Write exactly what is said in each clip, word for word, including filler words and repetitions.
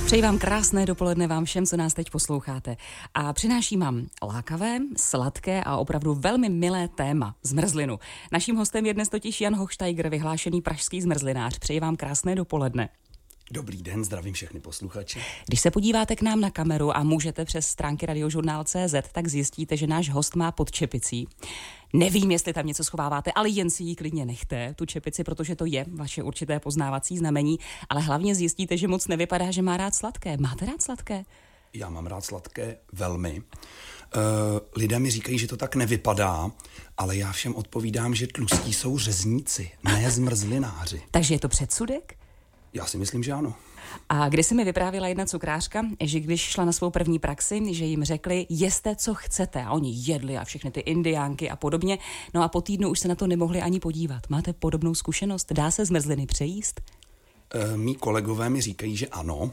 Přeji vám krásné dopoledne vám všem, co nás teď posloucháte. A přináším vám lákavé, sladké a opravdu velmi milé téma zmrzlinu. Naším hostem je dnes totiž Jan Hochšteiger, vyhlášený pražský zmrzlinář. Přeji vám krásné dopoledne. Dobrý den, zdravím všechny posluchače. Když se podíváte k nám na kameru a můžete přes stránky radiožurnál tečka cé zet, tak zjistíte, že náš host má pod čepicí. Nevím, jestli tam něco schováváte, ale jen si ji klidně nechte, tu čepici, protože to je vaše určité poznávací znamení, ale hlavně zjistíte, že moc nevypadá, že má rád sladké. Máte rád sladké? Já mám rád sladké velmi. Uh, lidé mi říkají, že to tak nevypadá, ale já všem odpovídám, že tlustí jsou řezníci, ne zmrzlináři. Takže je to předsudek? Já si myslím, že ano. A když si mi vyprávila jedna cukrářka, že když šla na svou první praxi, že jim řekli, jeste, co chcete. A oni jedli a všechny ty indiánky a podobně. No a po týdnu už se na to nemohli ani podívat. Máte podobnou zkušenost? Dá se zmrzliny přejíst? E, mí kolegové mi říkají, že ano.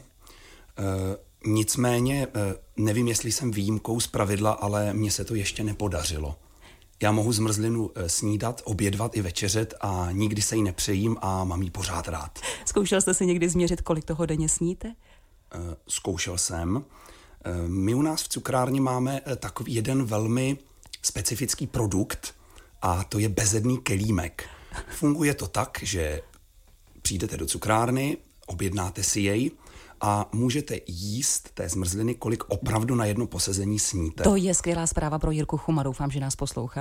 E, nicméně e, nevím, jestli jsem výjimkou z pravidla, ale mně se to ještě nepodařilo. Já mohu zmrzlinu snídat, obědvat i večeřet a nikdy se jí nepřejím a mám jí pořád rád. Zkoušel jste si někdy změřit, kolik toho denně sníte? Zkoušel jsem. My u nás v cukrárně máme takový jeden velmi specifický produkt a to je bezedný kelímek. Funguje to tak, že přijdete do cukrárny, objednáte si jej a můžete jíst té zmrzliny, kolik opravdu na jedno posezení sníte. To je skvělá zpráva pro Jirku Chuma, doufám, že nás poslouchá.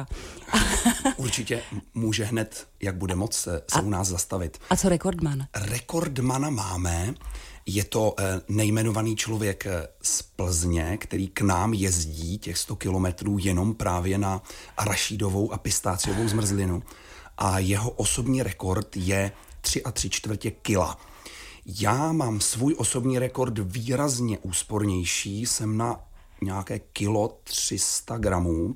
Určitě může hned, jak bude moc, se a, u nás zastavit. A co rekordman? Rekordmana máme, je to nejmenovaný člověk z Plzně, který k nám jezdí těch sto kilometrů jenom právě na arašídovou a pistáciovou zmrzlinu. A jeho osobní rekord je tři a tři čtvrtě kila. Já mám svůj osobní rekord výrazně úspornější, jsem na nějaké kilo tři sta gramů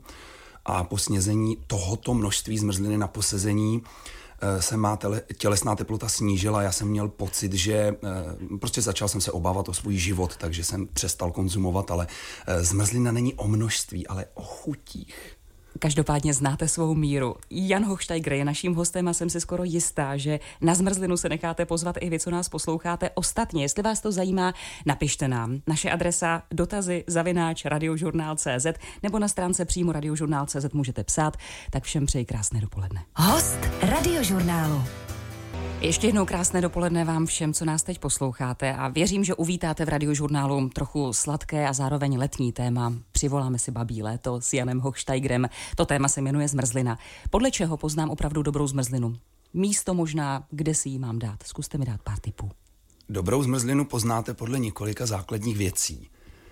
a po snězení tohoto množství zmrzliny na posezení se má tele, tělesná teplota snížila. Já jsem měl pocit, že prostě začal jsem se obávat o svůj život, takže jsem přestal konzumovat, ale zmrzlina není o množství, ale o chutích. Každopádně znáte svou míru. Jan Hochšteiger je naším hostem a jsem si skoro jistá, že na zmrzlinu se necháte pozvat i vy, co nás posloucháte. Ostatně, jestli vás to zajímá, napište nám. Naše adresa dotazy zavináč radiožurnál tečka cé zet nebo na stránce přímo radiožurnál tečka cé zet můžete psát. Tak všem přeji krásné dopoledne. Host Radiožurnálu. Ještě jednou krásné dopoledne vám všem, co nás teď posloucháte a věřím, že uvítáte v Radiožurnálu trochu sladké a zároveň letní téma. Přivoláme si babí léto s Janem Hochšteigerem. To téma se jmenuje zmrzlina. Podle čeho poznám opravdu dobrou zmrzlinu? Místo možná, kde si ji mám dát? Zkuste mi dát pár tipů. Dobrou zmrzlinu poznáte podle několika základních věcí.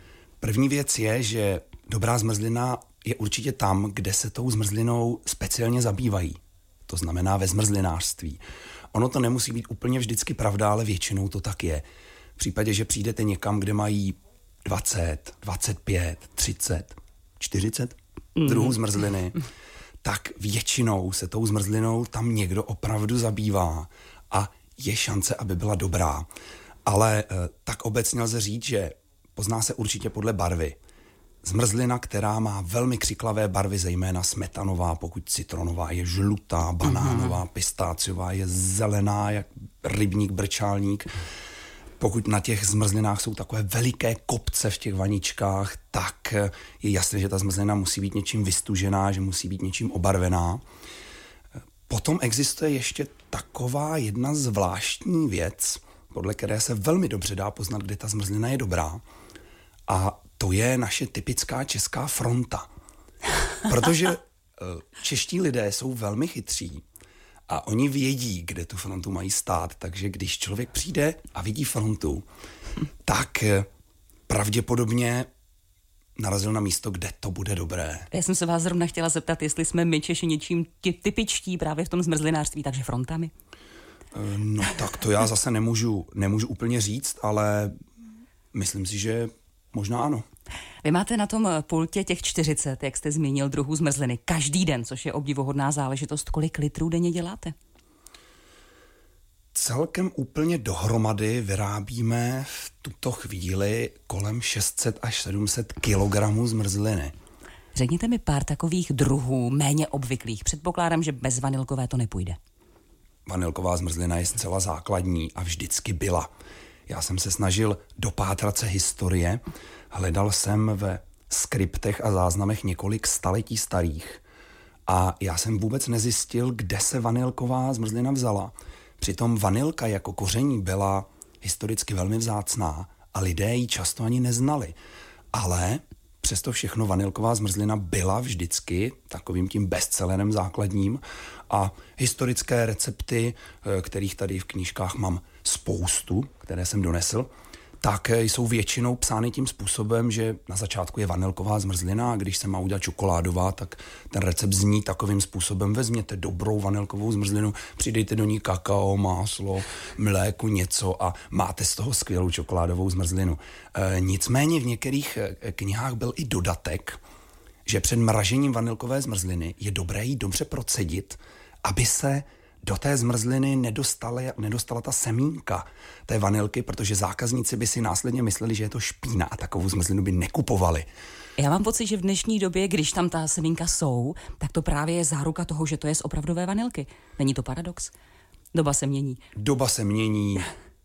První věc je, že dobrá zmrzlina je určitě tam, kde se tou zmrzlinou speciálně zabývají. To znamená ve zmrzlinářství. Ono to nemusí být úplně vždycky pravda, ale většinou to tak je. V případě, že přijdete někam, kde mají dvacet, dvacet pět, třicet, čtyřicet mm. druhů zmrzliny, tak většinou se tou zmrzlinou tam někdo opravdu zabývá a je šance, aby byla dobrá. Ale tak obecně lze říct, že pozná se určitě podle barvy. Zmrzlina, která má velmi křiklavé barvy, zejména smetanová, pokud citronová je žlutá, banánová, pistáciová je zelená, jak rybník, brčálník. Pokud na těch zmrzlinách jsou takové veliké kopce v těch vaničkách, tak je jasné, že ta zmrzlina musí být něčím vystužená, že musí být něčím obarvená. Potom existuje ještě taková jedna zvláštní věc, podle které se velmi dobře dá poznat, kde ta zmrzlina je dobrá. A to je naše typická česká fronta. Protože čeští lidé jsou velmi chytří a oni vědí, kde tu frontu mají stát, takže když člověk přijde a vidí frontu, tak pravděpodobně narazil na místo, kde to bude dobré. Já jsem se vás zrovna chtěla zeptat, jestli jsme my Češi něčím typičtí právě v tom zmrzlinářství, takže frontami. No tak to já zase nemůžu, nemůžu úplně říct, ale myslím si, že možná ano. Vy máte na tom pultě těch čtyřicet, jak jste zmínil, druhů zmrzliny, každý den, což je obdivuhodná záležitost. Kolik litrů denně děláte? Celkem úplně dohromady vyrábíme v tuto chvíli kolem šest set až sedm set kilogramů zmrzliny. Řekněte mi pár takových druhů, méně obvyklých. Předpokládám, že bez vanilkové to nepůjde. Vanilková zmrzlina je zcela základní a vždycky byla. Já jsem se snažil dopátrat se historie, hledal jsem ve skriptech a záznamech několik staletí starých a já jsem vůbec nezjistil, kde se vanilková zmrzlina vzala. Přitom vanilka jako koření byla historicky velmi vzácná a lidé ji často ani neznali. Ale přesto všechno vanilková zmrzlina byla vždycky takovým tím bestsellerem základním a historické recepty, kterých tady v knížkách mám spoustu, které jsem donesl, tak jsou většinou psány tím způsobem, že na začátku je vanilková zmrzlina a když se má udělat čokoládová, tak ten recept zní takovým způsobem: vezměte dobrou vanilkovou zmrzlinu, přidejte do ní kakao, máslo, mléko, něco a máte z toho skvělou čokoládovou zmrzlinu. E, nicméně v některých knihách byl i dodatek, že před mražením vanilkové zmrzliny je dobré ji dobře procedit, aby se do té zmrzliny nedostala, nedostala ta semínka té vanilky, protože zákazníci by si následně mysleli, že je to špína a takovou zmrzlinu by nekupovali. Já mám pocit, že v dnešní době, když tam ta semínka jsou, tak to právě je záruka toho, že to je z opravdové vanilky. Není to paradox? Doba se mění. Doba se mění.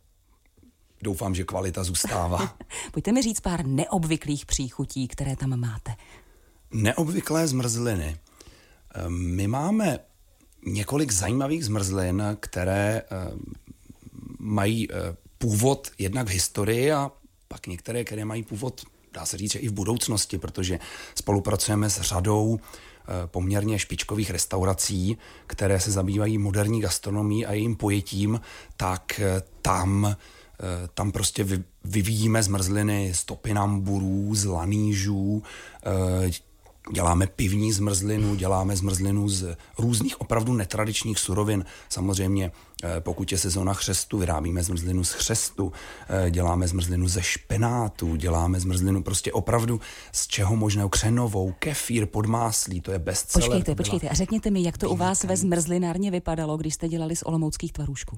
Doufám, že kvalita zůstává. Pojďte mi říct pár neobvyklých příchutí, které tam máte. Neobvyklé zmrzliny. My máme několik zajímavých zmrzlin, které uh, mají uh, původ jednak v historii a pak některé, které mají původ, dá se říct, že i v budoucnosti, protože spolupracujeme s řadou uh, poměrně špičkových restaurací, které se zabývají moderní gastronomií a jejím pojetím, tak uh, tam, uh, tam prostě vy, vyvíjíme zmrzliny z topinamburů, z lanížů, uh, děláme pivní zmrzlinu, děláme zmrzlinu z různých opravdu netradičních surovin. Samozřejmě, pokud je sezóna chřestu, vyrábíme zmrzlinu z chřestu, děláme zmrzlinu ze špenátu, děláme zmrzlinu prostě opravdu z čeho možného, křenovou, kefír, podmáslí, to je bestseller. Počkejte, počkejte a řekněte mi, jak to u vás ve zmrzlinárně vypadalo, když jste dělali z olomouckých tvarůžků?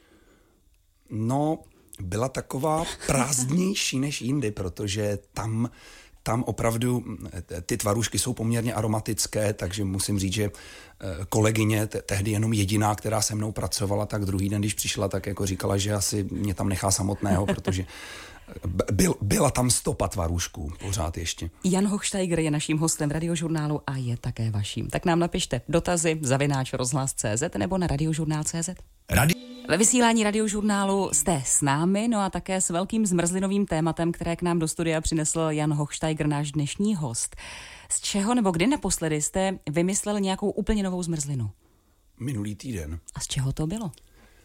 No, byla taková prázdnější než jindy, protože tam Tam opravdu ty tvarůžky jsou poměrně aromatické, takže musím říct, že kolegyně, tehdy jenom jediná, která se mnou pracovala, tak druhý den, když přišla, tak jako říkala, že asi mě tam nechá samotného, protože byl, byla tam stopa tvarůžků pořád ještě. Jan Hochšteiger je naším hostem v Radiožurnálu a je také vaším. Tak nám napište dotazy zavináč rozhlas tečka cé zet nebo na radiožurnál tečka cé zet. Radio... Ve vysílání Radiožurnálu jste s námi, no a také s velkým zmrzlinovým tématem, které k nám do studia přinesl Jan Hochšteiger, náš dnešní host. Z čeho nebo kdy naposledy jste vymyslel nějakou úplně novou zmrzlinu? Minulý týden. A z čeho to bylo?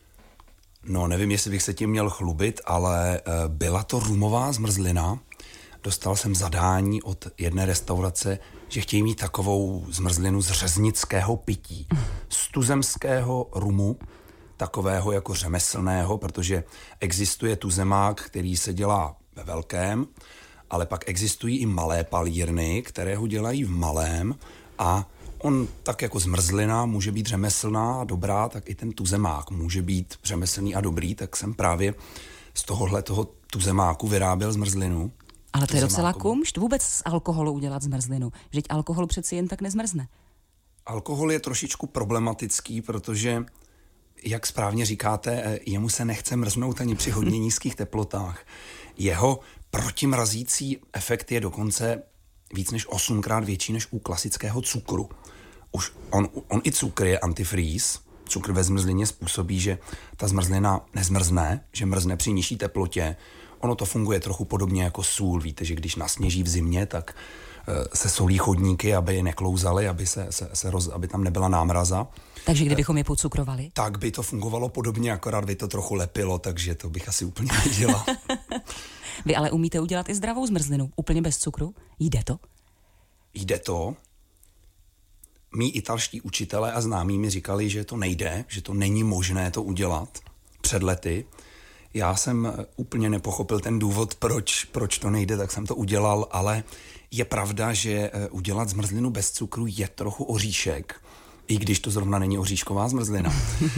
No, nevím, jestli bych se tím měl chlubit, ale byla to rumová zmrzlina. Dostal jsem zadání od jedné restaurace, že chtějí mít takovou zmrzlinu z řeznického pití. Z tuzemského rumu, takového jako řemeslného, protože existuje tuzemák, který se dělá ve velkém, ale pak existují i malé palírny, které ho dělají v malém a on tak jako zmrzlina může být řemeslná a dobrá, tak i ten tuzemák může být řemeslný a dobrý, tak jsem právě z tohohle toho tuzemáku vyráběl zmrzlinu. Ale to je docela kumšt vůbec z alkoholu udělat zmrzlinu. Vždyť alkohol přeci jen tak nezmrzne. Alkohol je trošičku problematický, protože, jak správně říkáte, jemu se nechce mrznout ani při hodně nízkých teplotách. Jeho protimrazící efekt je dokonce víc než osmkrát větší než u klasického cukru. Už on, on i cukr je antifreeze. Cukr ve zmrzlině způsobí, že ta zmrzlina nezmrzne, že mrzne při nižší teplotě. Ono to funguje trochu podobně jako sůl. Víte, že když nasněží v zimě, tak se solí chodníky, aby je neklouzaly, aby, se, se, se roz, aby tam nebyla námraza. Takže kdybychom je pocukrovali? Tak by to fungovalo podobně, akorát by to trochu lepilo, takže to bych asi úplně nedělal. Vy ale umíte udělat i zdravou zmrzlinu, úplně bez cukru? Jde to? Jde to. Mí italští učitelé a známí mi říkali, že to nejde, že to není možné to udělat před lety. Já jsem úplně nepochopil ten důvod, proč, proč to nejde, tak jsem to udělal, ale je pravda, že udělat zmrzlinu bez cukru je trochu oříšek, i když to zrovna není oříšková zmrzlina.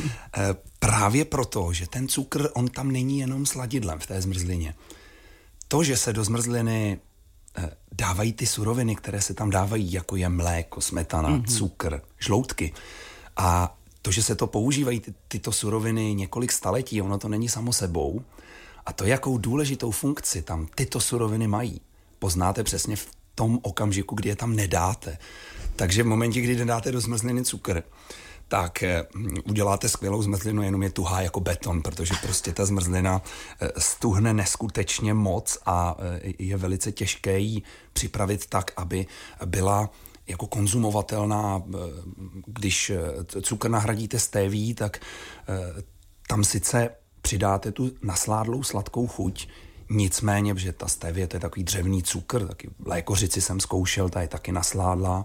Právě proto, že ten cukr, on tam není jenom sladidlem v té zmrzlině. To, že se do zmrzliny dávají ty suroviny, které se tam dávají, jako je mléko, smetana, mm-hmm. cukr, žloutky. A to, že se to používají ty, tyto suroviny několik staletí, ono to není samo sebou. A to, jakou důležitou funkci tam tyto suroviny mají, poznáte přesně v tom okamžiku, kdy je tam nedáte. Takže v momentě, kdy nedáte do zmrzliny cukr, tak uděláte skvělou zmrzlinu, jenom je tuhá jako beton, protože prostě ta zmrzlina stuhne neskutečně moc a je velice těžké ji připravit tak, aby byla jako konzumovatelná. Když cukr nahradíte stéví, tak tam sice přidáte tu nasládlou sladkou chuť, nicméně, že ta stevie, to je takový dřevný cukr, taky lékořici jsem zkoušel, ta je taky nasládlá.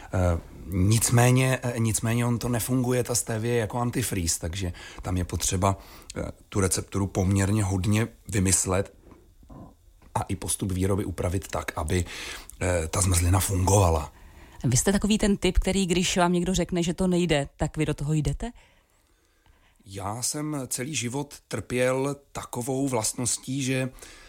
Nicméně, nicméně on to nefunguje, ta stevie jako antifreeze, takže tam je potřeba tu recepturu poměrně hodně vymyslet a i postup výroby upravit tak, aby ta zmrzlina fungovala. Vy jste takový ten typ, který když vám někdo řekne, že to nejde, tak vy do toho jdete? Já jsem celý život trpěl takovou vlastností, že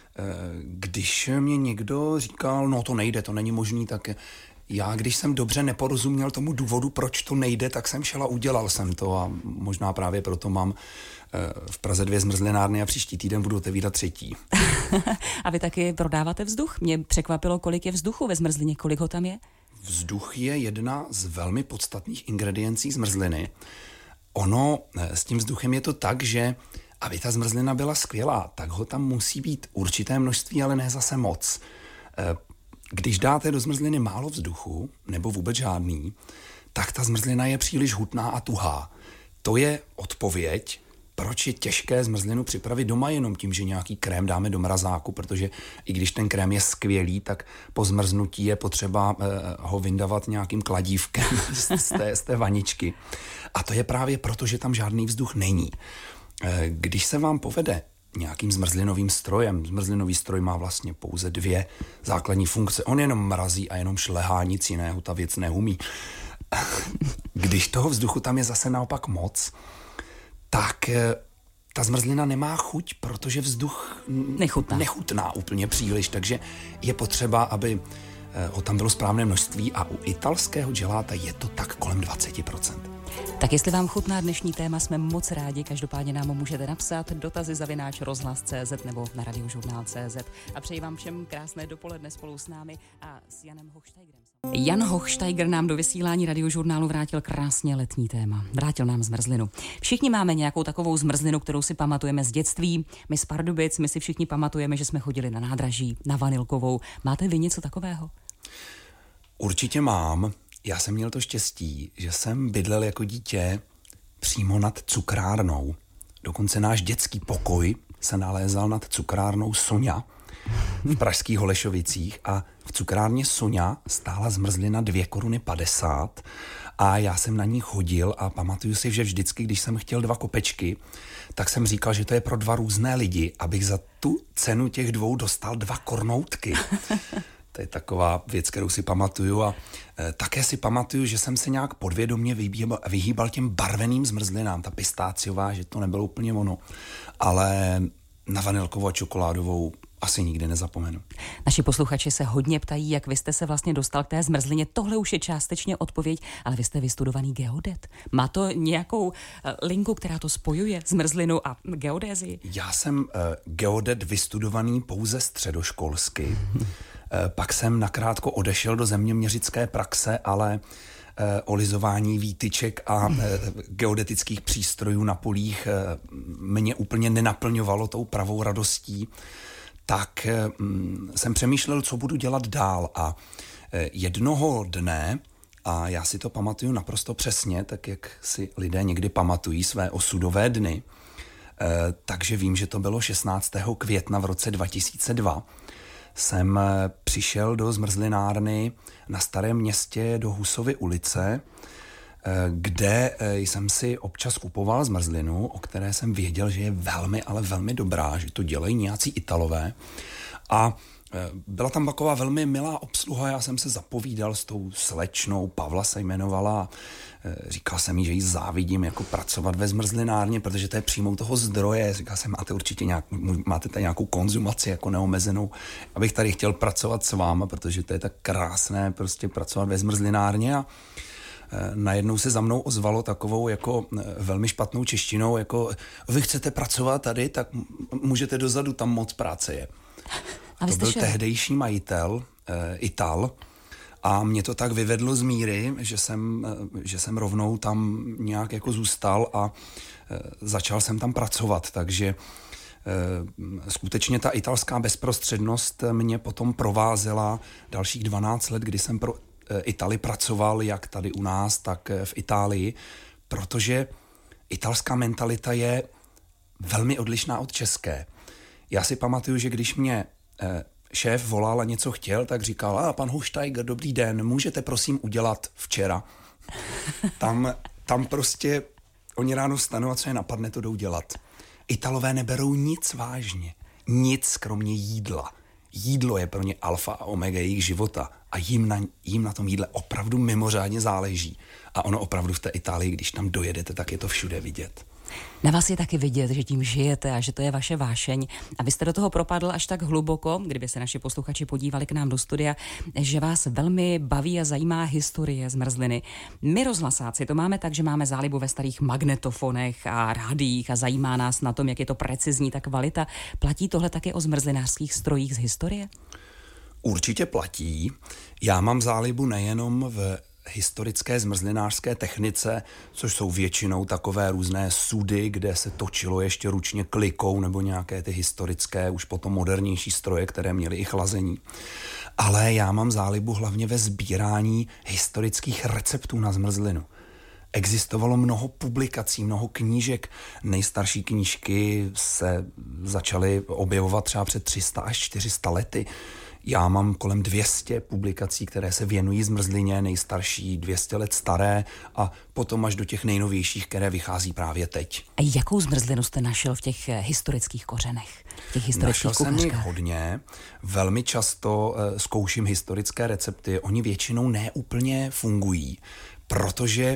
když mě někdo říkal, no to nejde, to není možný, tak já, když jsem dobře neporozuměl tomu důvodu, proč to nejde, tak jsem šel a udělal jsem to a možná právě proto mám v Praze dvě zmrzlinárny a příští týden budu otevírat třetí. A vy taky prodáváte vzduch? Mě překvapilo, kolik je vzduchu ve zmrzlině, kolik ho tam je? Vzduch je jedna z velmi podstatných ingrediencí zmrzliny. Ono s tím vzduchem je to tak, že aby ta zmrzlina byla skvělá, tak ho tam musí být určité množství, ale ne zase moc. Když dáte do zmrzliny málo vzduchu, nebo vůbec žádný, tak ta zmrzlina je příliš hutná a tuhá. To je odpověď, proč je těžké zmrzlinu připravit doma jenom tím, že nějaký krém dáme do mrazáku, protože i když ten krém je skvělý, tak po zmrznutí je potřeba eh, ho vyndavat nějakým kladívkem z té, z té vaničky. A to je právě proto, že tam žádný vzduch není. Eh, když se vám povede nějakým zmrzlinovým strojem, zmrzlinový stroj má vlastně pouze dvě základní funkce. On jenom mrazí a jenom šlehá, nic jiného ta věc neumí. Když toho vzduchu tam je zase naopak moc, tak ta zmrzlina nemá chuť, protože vzduch nechutná. nechutná úplně příliš, takže je potřeba, aby ho tam bylo správné množství a u italského geláta je to tak kolem dvacet procent. Tak jestli vám chutná dnešní téma, jsme moc rádi, každopádně nám můžete napsat dotazy zavináč rozhlas tečka cé zet nebo na radiožurnál tečka cé zet a přeji vám všem krásné dopoledne spolu s námi a s Janem Hochsteigerem. Jan Hochsteiger nám do vysílání radiožurnálu vrátil krásně letní téma. Vrátil nám zmrzlinu. Všichni máme nějakou takovou zmrzlinu, kterou si pamatujeme z dětství. My z Pardubic, my si všichni pamatujeme, že jsme chodili na nádraží, na Vanilkovou. Máte vy něco takového? Určitě mám. Já jsem měl to štěstí, že jsem bydlel jako dítě přímo nad cukrárnou. Dokonce náš dětský pokoj se nalézal nad cukrárnou Soňa v pražských Holešovicích a v cukrárně Soňa stála zmrzlina dvě koruny padesát a já jsem na ní chodil a pamatuju si, že vždycky, když jsem chtěl dva kopečky, tak jsem říkal, že to je pro dva různé lidi, abych za tu cenu těch dvou dostal dva kornoutky. To je taková věc, kterou si pamatuju a e, také si pamatuju, že jsem se nějak podvědomě vyhýbal, vyhýbal těm barveným zmrzlinám, ta pistáciová, že to nebylo úplně ono, ale na vanilkovou a čokoládovou asi nikdy nezapomenu. Naši posluchači se hodně ptají, jak vy jste se vlastně dostal k té zmrzlině. Tohle už je částečně odpověď, ale vy jste vystudovaný geodet. Má to nějakou linku, která to spojuje, zmrzlinu a geodézii? Já jsem uh, geodet vystudovaný pouze středoškolsky. uh, pak jsem nakrátko odešel do zeměměřické praxe, ale uh, olizování výtyček a uh, geodetických přístrojů na polích uh, mě úplně nenaplňovalo tou pravou radostí. Tak hm, jsem přemýšlel, co budu dělat dál a jednoho dne, a já si to pamatuju naprosto přesně, tak jak si lidé někdy pamatují své osudové dny, eh, takže vím, že to bylo šestnáctého května v roce dva tisíce dva, jsem přišel do zmrzlinárny na Starém Městě do Husovy ulice, kde jsem si občas kupoval zmrzlinu, o které jsem věděl, že je velmi, ale velmi dobrá, že to dělají nějací Italové. A byla tam taková velmi milá obsluha, já jsem se zapovídal s tou slečnou, Pavla se jmenovala, říkal jsem jí, že jí závidím jako pracovat ve zmrzlinárně, protože to je přímo toho zdroje. Říkal jsem, máte určitě nějak, máte tady nějakou konzumaci jako neomezenou, abych tady chtěl pracovat s váma, protože to je tak krásné prostě pracovat ve zmrzlinárně. A najednou se za mnou ozvalo takovou jako velmi špatnou češtinou, jako vy chcete pracovat tady, tak můžete dozadu, tam moc práce je. A to byl šel? tehdejší majitel, Ital, a mě to tak vyvedlo z míry, že jsem, že jsem rovnou tam nějak jako zůstal a začal jsem tam pracovat, takže skutečně ta italská bezprostřednost mě potom provázela dalších dvanáct let, kdy jsem pro Itálii pracoval, jak tady u nás, tak v Itálii, protože italská mentalita je velmi odlišná od české. Já si pamatuju, že když mě šéf volal a něco chtěl, tak říkal, a pan Hochsteiger, dobrý den, můžete prosím udělat včera. Tam, tam prostě oni ráno vstanou a co je napadne, to jdou dělat. Italové neberou nic vážně. Nic kromě jídla. Jídlo je pro ně alfa a omega jejich života a jim na, jim na tom jídle opravdu mimořádně záleží. A ono opravdu v té Itálii, když tam dojedete, tak je to všude vidět. Na vás je taky vidět, že tím žijete a že to je vaše vášeň. A vy jste do toho propadl až tak hluboko, kdyby se naši posluchači podívali k nám do studia, že vás velmi baví a zajímá historie zmrzliny. My rozhlasáci to máme tak, že máme zálibu ve starých magnetofonech a rádiích a zajímá nás na tom, jak je to precizní ta kvalita. Platí tohle taky o zmrzlinářských strojích z historie? Určitě platí. Já mám zálibu nejenom v historické zmrzlinářské technice, což jsou většinou takové různé sudy, kde se točilo ještě ručně klikou, nebo nějaké ty historické, už potom modernější stroje, které měly i chlazení. Ale já mám zálibu hlavně ve sbírání historických receptů na zmrzlinu. Existovalo mnoho publikací, mnoho knížek. Nejstarší knížky se začaly objevovat třeba před tři sta až čtyři sta lety. Já mám kolem dvě stě publikací, které se věnují zmrzlině, nejstarší dvě stě let staré a potom až do těch nejnovějších, které vychází právě teď. A jakou zmrzlinu jste našel v těch historických kořenech, v těch historických Našel jsem kuchařkách? jich hodně. Velmi často uh, zkouším historické recepty. Oni většinou neúplně fungují, protože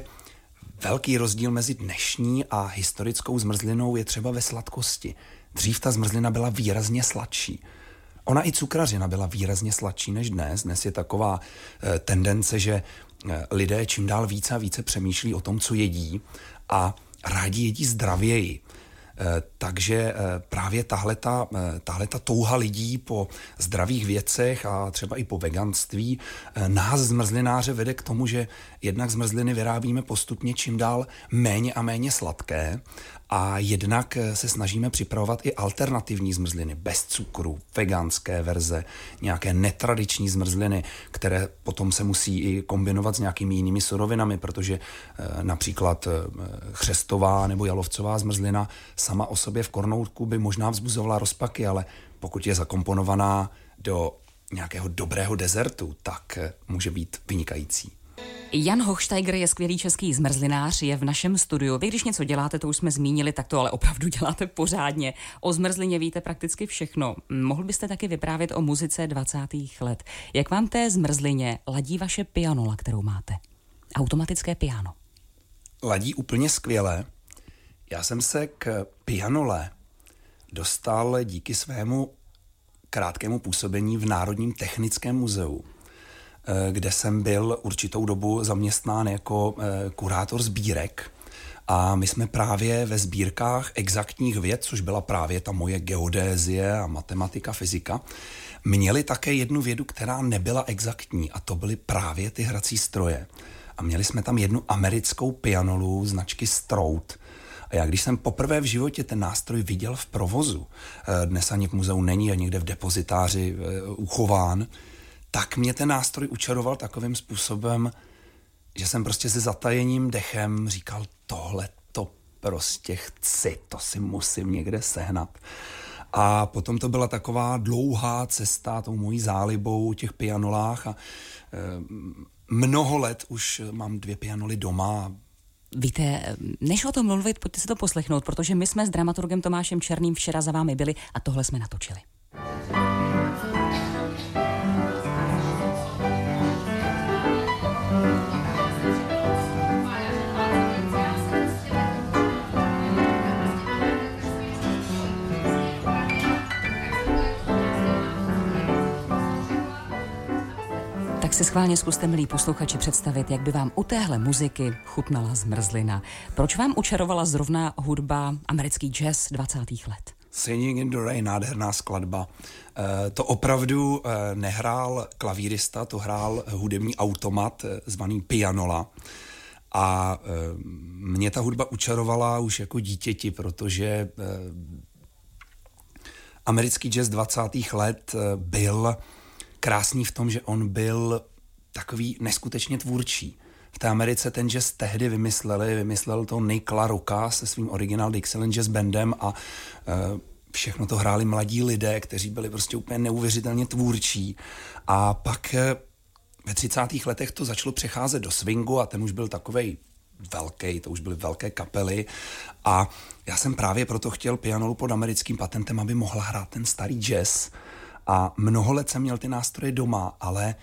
velký rozdíl mezi dnešní a historickou zmrzlinou je třeba ve sladkosti. Dřív ta zmrzlina byla výrazně sladší. Ona i cukrařina byla výrazně sladší než dnes. Dnes je taková e, tendence, že e, lidé čím dál více a více přemýšlí o tom, co jedí a rádi jedí zdravěji. E, takže e, právě tahleta, e, tahleta touha lidí po zdravých věcech a třeba i po veganství e, nás zmrzlináře vede k tomu, že jednak zmrzliny vyrábíme postupně čím dál méně a méně sladké a jednak se snažíme připravovat i alternativní zmrzliny bez cukru, veganské verze, nějaké netradiční zmrzliny, které potom se musí i kombinovat s nějakými jinými surovinami, protože e, například e, chřestová nebo jalovcová zmrzlina sama o sobě v kornoutku by možná vzbuzovala rozpaky, ale pokud je zakomponovaná do nějakého dobrého dezertu, tak e, může být vynikající. Jan Hochsteiger je skvělý český zmrzlinář, je v našem studiu. Vy, když něco děláte, to už jsme zmínili, tak to ale opravdu děláte pořádně. O zmrzlině víte prakticky všechno. Mohl byste taky vyprávět o muzice dvacátých let. Jak vám té zmrzlině ladí vaše pianola, kterou máte? Automatické piano. Ladí úplně skvěle. Já jsem se k pianole dostal díky svému krátkému působení v Národním technickém muzeu, kde jsem byl určitou dobu zaměstnán jako kurátor sbírek a my jsme právě ve sbírkách exaktních věd, což byla právě ta moje geodézie a matematika, fyzika, měli také jednu vědu, která nebyla exaktní a to byly právě ty hrací stroje. A měli jsme tam jednu americkou pianolu značky Strode. A já když jsem poprvé v životě ten nástroj viděl v provozu, dnes ani v muzeu není a někde v depozitáři uchován, tak mě ten nástroj učaroval takovým způsobem, že jsem prostě se zatajeným dechem říkal, tohle to prostě chci, to si musím někde sehnat. A potom to byla taková dlouhá cesta tou mojí zálibou těch pianolách a e, mnoho let už mám dvě pianoly doma. Víte, než o tom mluvit, pojďte si to poslechnout, protože my jsme s dramaturgem Tomášem Černým včera za vámi byli a tohle jsme natočili. si schválně zkuste, milí posluchači, představit, jak by vám u téhle muziky chutnala zmrzlina. Proč vám učarovala zrovna hudba americký jazz dvacátých let? Singing in the Rain, nádherná skladba. E, to opravdu e, nehrál klavírista, to hrál hudební automat e, zvaný pianola. A e, mě ta hudba učarovala už jako dítěti, protože e, americký jazz dvacátých let e, byl krásný v tom, že on byl takový neskutečně tvůrčí. V té Americe ten jazz tehdy vymysleli, vymyslel to Nick LaRocca se svým Original Dixieland Jazz Bandem a e, všechno to hráli mladí lidé, kteří byli prostě úplně neuvěřitelně tvůrčí. A pak e, ve třicátých letech to začalo přecházet do swingu a ten už byl takovej velký, to už byly velké kapely a já jsem právě proto chtěl pianolu pod americkým patentem, aby mohla hrát ten starý jazz. A mnoho let jsem měl ty nástroje doma, ale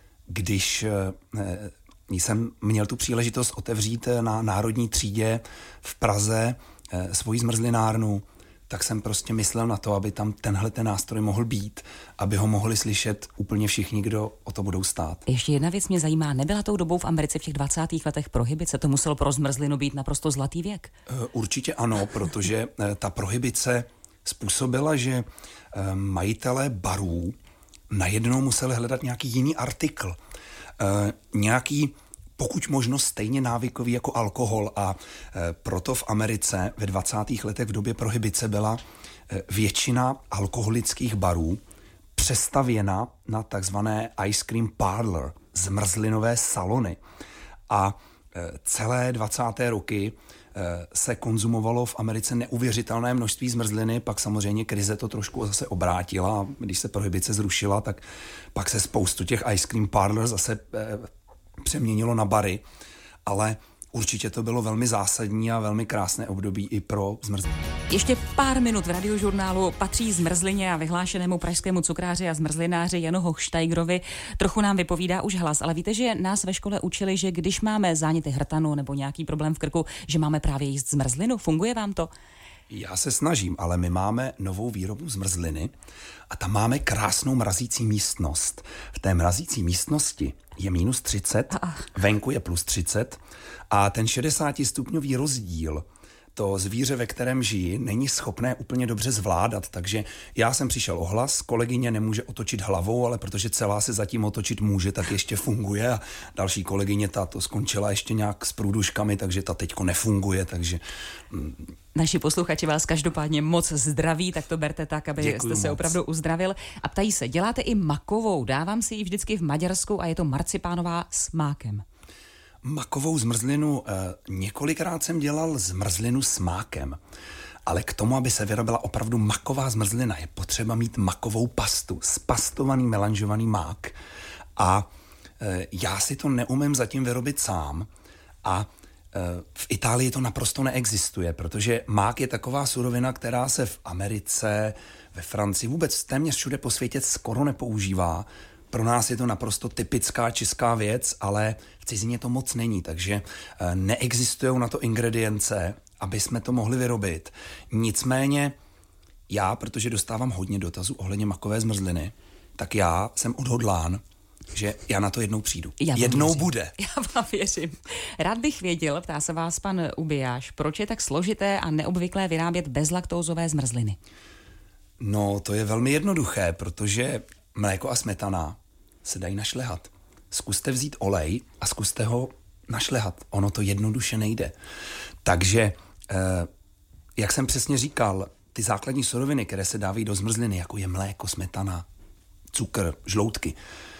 když e, jsem měl tu příležitost otevřít na Národní třídě v Praze e, svoji zmrzlinárnu, tak jsem prostě myslel na to, aby tam tenhle ten nástroj mohl být, aby ho mohli slyšet úplně všichni, kdo o to budou stát. Ještě jedna věc mě zajímá, nebyla tou dobou v Americe v těch dvacátých letech prohibice? To muselo pro zmrzlinu být naprosto zlatý věk? E, určitě ano, protože e, ta prohibice způsobila, že e, majitelé barů najednou museli hledat nějaký jiný artikl, e, nějaký pokud možno stejně návykový jako alkohol a e, proto v Americe ve dvacátých letech v době prohibice byla e, většina alkoholických barů přestavěna na takzvané ice cream parlor, zmrzlinové salony. A e, celé dvacáté roky e, se konzumovalo v Americe neuvěřitelné množství zmrzliny, pak samozřejmě krize to trošku zase obrátila a když se prohibice zrušila, tak pak se spoustu těch ice cream parlor zase e, přeměnilo na bary, ale určitě to bylo velmi zásadní a velmi krásné období i pro zmrzlinu. Ještě pár minut v Radiožurnálu patří zmrzlině a vyhlášenému pražskému cukráři a zmrzlináři Janu Hochšteigerovi. Trochu nám vypovídá už hlas, ale víte, že nás ve škole učili, že když máme záněty hrtanu nebo nějaký problém v krku, že máme právě jíst zmrzlinu. Funguje vám to? Já se snažím, ale my máme novou výrobu zmrzliny a tam máme krásnou mrazící místnost. V té mrazící místnosti je minus třicet, venku je plus třicet a ten šedesátistupňový rozdíl to zvíře, ve kterém žijí, není schopné úplně dobře zvládat, takže já jsem přišel o hlas, kolegyně nemůže otočit hlavou, ale protože celá se zatím otočit může, tak ještě funguje a další kolegyně ta to skončila ještě nějak s průduškami, takže ta teďko nefunguje, takže... Mm. Naši posluchači vás každopádně moc zdraví, tak to berte tak, aby Děkuju jste se moc. opravdu uzdravil. A ptají se, děláte i makovou, dávám si ji vždycky v Maďarsku a je to marcipánová s mákem. Makovou zmrzlinu, eh, několikrát jsem dělal zmrzlinu s mákem, ale k tomu, aby se vyrobila opravdu maková zmrzlina, je potřeba mít makovou pastu, spastovaný melanžovaný mák. A eh, já si to neumím zatím vyrobit sám a eh, v Itálii to naprosto neexistuje, protože mák je taková surovina, která se v Americe, ve Francii, vůbec téměř všude po světě skoro nepoužívá. Pro nás je to naprosto typická česká věc, ale v cizině to moc není, takže neexistují na to ingredience, aby jsme to mohli vyrobit. Nicméně já, protože dostávám hodně dotazů ohledně makové zmrzliny, tak já jsem odhodlán, že já na to jednou přijdu. Jednou věřím. bude. Já vám věřím. Rád bych věděl, ptá se vás pan Ubijáš, proč je tak složité a neobvyklé vyrábět bezlaktózové zmrzliny? No, to je velmi jednoduché, protože mléko a smetana se dají našlehat. Zkuste vzít olej a zkuste ho našlehat. Ono to jednoduše nejde. Takže, eh, jak jsem přesně říkal, ty základní suroviny, které se dávají do zmrzliny, jako je mléko, smetana, cukr, žloutky,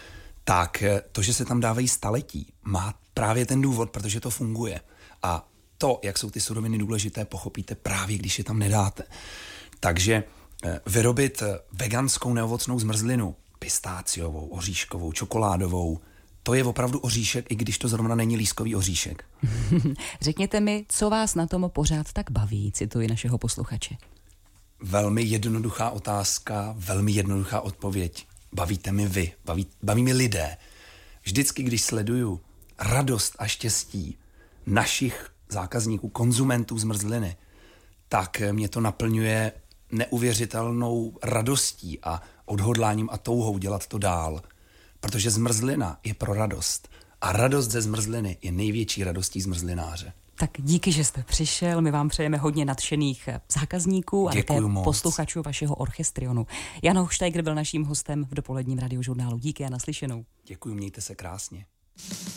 tak to, že se tam dávají staletí, má právě ten důvod, protože to funguje. A to, jak jsou ty suroviny důležité, pochopíte právě, když je tam nedáte. Takže eh, vyrobit veganskou neovocnou zmrzlinu, pistáciovou, oříškovou, čokoládovou, to je opravdu oříšek, i když to zrovna není lískový oříšek. Řekněte mi, co vás na tom pořád tak baví, cituji našeho posluchače. Velmi jednoduchá otázka, velmi jednoduchá odpověď. Bavíte mi vy, baví, baví mi lidé. Vždycky, když sleduju radost a štěstí našich zákazníků, konzumentů zmrzliny, tak mě to naplňuje neuvěřitelnou radostí a odhodláním a touhou dělat to dál. Protože zmrzlina je pro radost. A radost ze zmrzliny je největší radostí zmrzlináře. Tak díky, že jste přišel. My vám přejeme hodně nadšených zákazníků a také posluchačů vašeho orchestrionu. Jan Hochšteiger byl naším hostem v dopoledním radiožurnálu. Díky a naslyšenou. Děkuji, mějte se krásně.